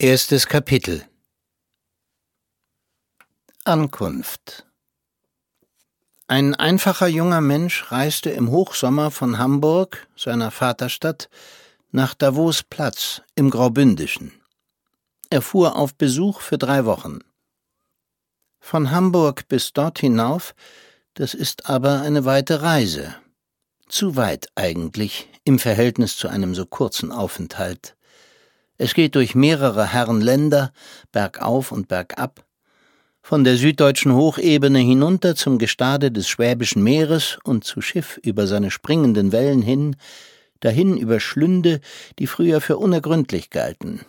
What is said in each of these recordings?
Erstes Kapitel. Ankunft. Ein einfacher junger Mensch reiste im Hochsommer von Hamburg, seiner Vaterstadt, nach Davos-Platz im Graubündischen. Er fuhr auf Besuch für 3 Wochen. Von Hamburg bis dort hinauf, das ist aber eine weite Reise. Zu weit eigentlich im Verhältnis zu einem so kurzen Aufenthalt. Es geht durch mehrere Herrenländer, bergauf und bergab, von der süddeutschen Hochebene hinunter zum Gestade des Schwäbischen Meeres und zu Schiff über seine springenden Wellen hin, dahin über Schlünde, die früher für unergründlich galten.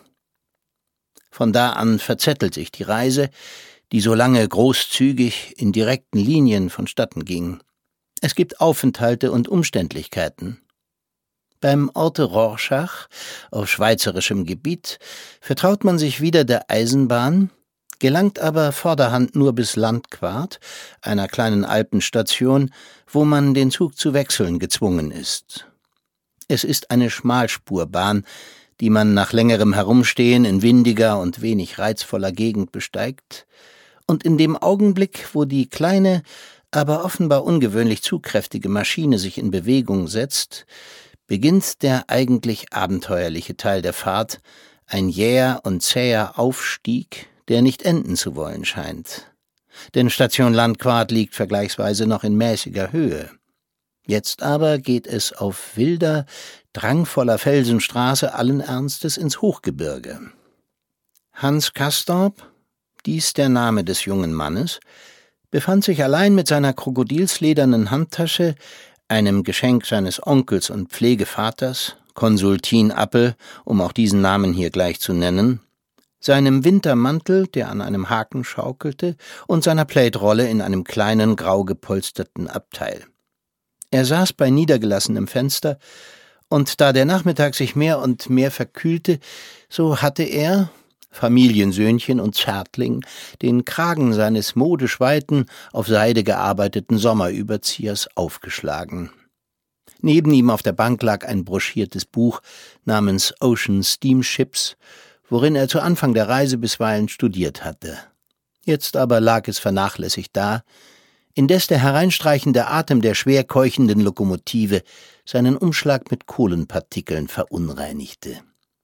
Von da an verzettelt sich die Reise, die so lange großzügig in direkten Linien vonstatten ging. Es gibt Aufenthalte und Umständlichkeiten. Beim Orte Rorschach, auf schweizerischem Gebiet, vertraut man sich wieder der Eisenbahn, gelangt aber vorderhand nur bis Landquart, einer kleinen Alpenstation, wo man den Zug zu wechseln gezwungen ist. Es ist eine Schmalspurbahn, die man nach längerem Herumstehen in windiger und wenig reizvoller Gegend besteigt, und in dem Augenblick, wo die kleine, aber offenbar ungewöhnlich zugkräftige Maschine sich in Bewegung setzt, beginnt der eigentlich abenteuerliche Teil der Fahrt, ein jäher und zäher Aufstieg, der nicht enden zu wollen scheint. Denn Station Landquart liegt vergleichsweise noch in mäßiger Höhe. Jetzt aber geht es auf wilder, drangvoller Felsenstraße allen Ernstes ins Hochgebirge. Hans Castorp, dies der Name des jungen Mannes, befand sich allein mit seiner krokodilsledernen Handtasche, einem Geschenk seines Onkels und Pflegevaters, Konsultin Appel, um auch diesen Namen hier gleich zu nennen, seinem Wintermantel, der an einem Haken schaukelte, und seiner Playtrolle in einem kleinen, grau gepolsterten Abteil. Er saß bei niedergelassenem Fenster, und da der Nachmittag sich mehr und mehr verkühlte, so hatte er, Familiensöhnchen und Zärtling, den Kragen seines modisch weiten, auf Seide gearbeiteten Sommerüberziehers aufgeschlagen. Neben ihm auf der Bank lag ein broschiertes Buch namens Ocean Steamships, worin er zu Anfang der Reise bisweilen studiert hatte. Jetzt aber lag es vernachlässigt da, indes der hereinstreichende Atem der schwer keuchenden Lokomotive seinen Umschlag mit Kohlenpartikeln verunreinigte.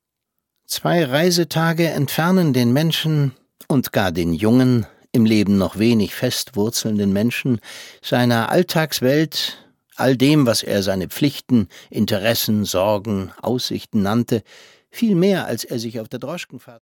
2 Reisetage entfernen den Menschen, und gar den jungen, im Leben noch wenig fest wurzelnden Menschen, seiner Alltagswelt, all dem, was er seine Pflichten, Interessen, Sorgen, Aussichten nannte, viel mehr, als er sich auf der Droschkenfahrt